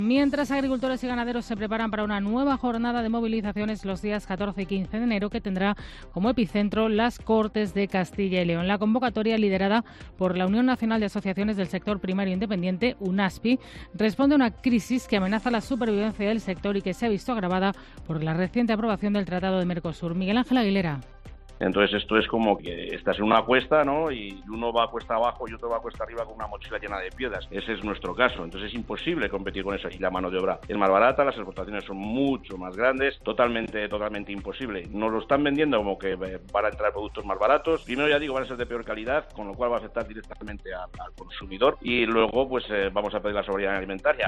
Mientras agricultores y ganaderos se preparan para una nueva jornada de movilizaciones los días 14 y 15 de enero, que tendrá como epicentro las Cortes de Castilla y León. La convocatoria, liderada por la Unión Nacional de Asociaciones del Sector Primario Independiente, UNASPI, responde a una crisis que amenaza la supervivencia del sector y que se ha visto agravada por la reciente aprobación del Tratado de Mercosur. Miguel Ángel Aguilera. Entonces esto es como que estás en una cuesta, ¿no? Y uno va cuesta abajo y otro va cuesta arriba con una mochila llena de piedras. Ese es nuestro caso. Entonces es imposible competir con eso. Y la mano de obra es más barata, las exportaciones son mucho más grandes, totalmente imposible. Nos lo están vendiendo como que van a entrar productos más baratos. Primero, ya digo, van a ser de peor calidad, con lo cual va a afectar directamente al consumidor. Y luego, pues vamos a pedir la soberanía alimentaria.